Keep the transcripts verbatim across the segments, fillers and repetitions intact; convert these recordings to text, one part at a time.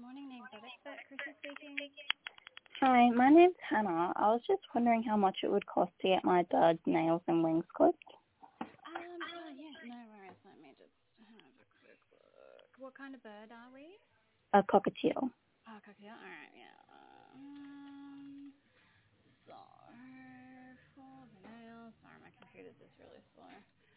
morning, Names Vet Expert. Chrissy speaking. Hi, my name's Hannah. I was just wondering how much it would cost to get my bird's nails and wings clipped. Um, oh yeah, no worries. Let me just have a quick look. What kind of bird are we? A cockatiel. Oh, cockatiel. All right, yeah. Um, so for the nails, sorry, my computer's just really slow.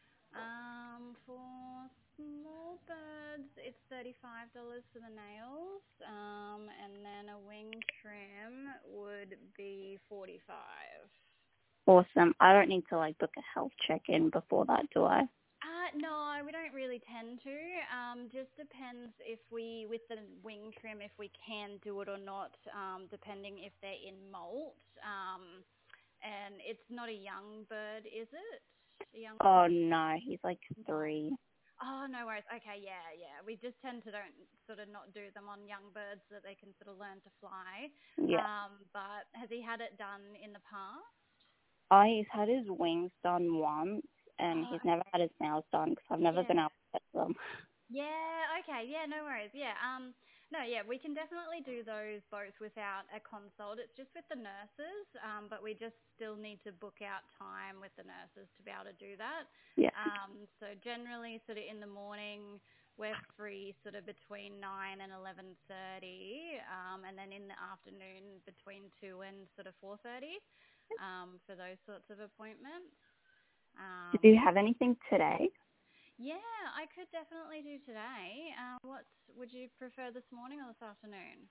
Um, for small birds, it's thirty-five dollars for the nails. Um, and then a wing trim would be forty-five. Awesome. I don't need to like book a health check-in before that, do I? Uh, no, we don't really tend to. Um, just depends if we, with the wing trim, if we can do it or not, um, depending if they're in molt. Um, and it's not a young bird, is it? A young Oh no, he's like No. three. Oh, no worries. Okay, yeah, yeah. We just tend to don't sort of not do them on young birds so that they can sort of learn to fly. Yeah. Um, but has he had it done in the past? Oh, he's had his wings done once, and Oh, he's never had his nails done because I've never yeah. been able to get them. Yeah, okay, yeah, no worries. Yeah, um, no, yeah, we can definitely do those both without a consult. It's just with the nurses, um, but we just still need to book out time with the nurses to be able to do that. Yeah. Um, so generally, sort of in the morning, we're free sort of between nine and eleven thirty, um, and then in the afternoon between two and sort of four thirty, um, for those sorts of appointments. Do you Um, have anything today? yeah, I could definitely do today. Uh, what would you prefer, this morning or this afternoon?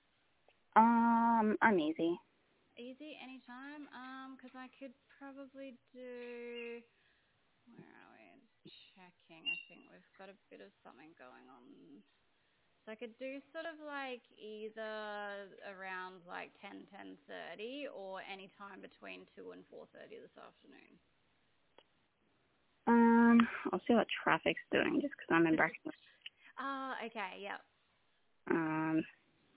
Um, I'm easy. Easy, anytime. Um, 'cause I could probably do. Where are we? Checking. I think we've got a bit of something going on. So I could do sort of like either around like ten, ten thirty, or any time between two and four thirty this afternoon. Um, I'll see what traffic's doing just because I'm in Bracken. Ah, okay, yep. Um,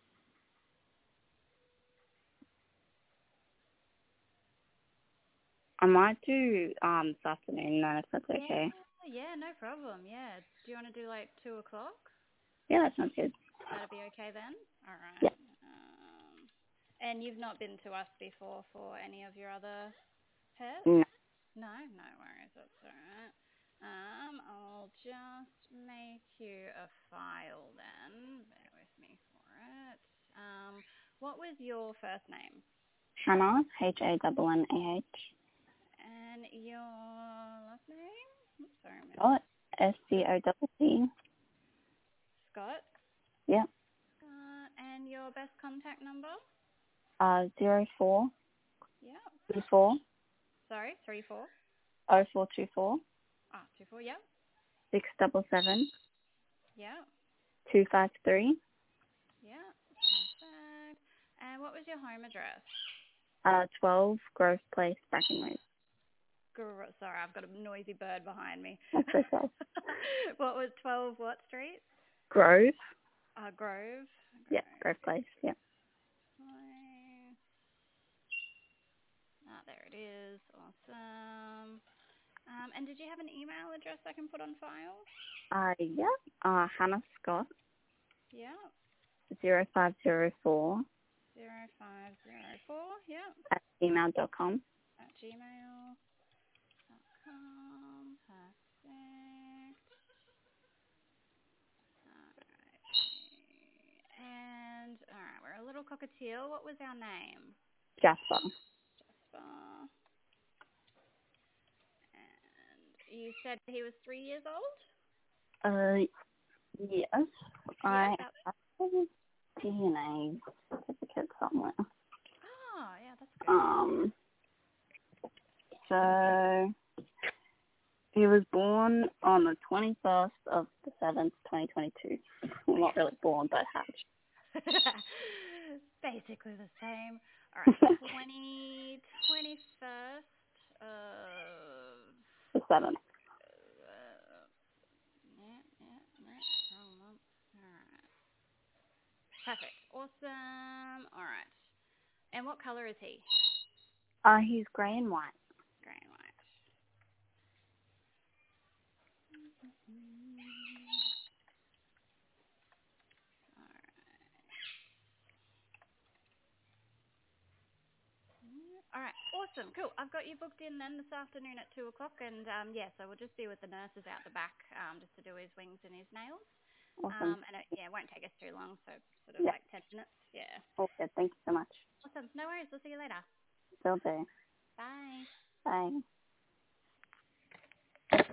I might do um this afternoon then if that's Yeah, okay. yeah, no problem. Yeah. Do you want to do like two o'clock? Yeah, that sounds good. That'll be okay then? All Yeah. right. Um, and you've not been to us before for any of your other pets? No. No, no worries. That's all right. Um, I'll just make you a file then. Bear with me for it. Um, what was your first name? Hannah, H A N N A H. And your last name? Oops, sorry, I missed. Scott, S C O T T. Scott. Yeah. Scott. And your best contact number? Uh, zero four Yeah. two four Sorry, three four. oh four two four Ah, two four. Yeah. six double seven Yeah. two five three. Yeah, perfect. And what was your home address? Uh, twelve Grove Place, Brackenridge. Gro- Sorry, I've got a noisy bird behind me. That's okay. What was twelve what street? Grove. Uh, Grove. Yeah, Grove. Grove Place. Yeah. Place. Ah, there it is. Awesome. Um, and did you have an email address I can put on file? Uh, yeah. Uh, Hannah Scott Yeah. zero five zero four Zero five zero four. Yeah. at gmail dot com. At gmail dot com. Perfect. Alright. And, alright, we're a little cockatiel. What was our name? Jasper. Jasper. And you said he was three years old? Uh, yes. Yeah, I that. have a D N A certificate somewhere. Oh, yeah, that's good. Um, so he was born on the twenty-first of the seventh, twenty twenty-two. Well, not really born, but hatched. Basically the same. Alright, twenty, twenty-first of... The seventh. Uh, yeah, yeah, yeah, wrong month. Alright. Perfect. Awesome. Alright. And what colour is he? Uh, he's grey and white. Grey and white. Alright. All right, awesome, cool. I've got you booked in then this afternoon at two o'clock, and um, yeah, so we'll just be with the nurses out the back um, just to do his wings and his nails. Awesome. Um, and it, yeah, it won't take us too long, so sort of Yeah. like ten minutes. Yeah. Okay. Thank you so much. Awesome. No worries. We'll see you later. Will do. Bye. Bye.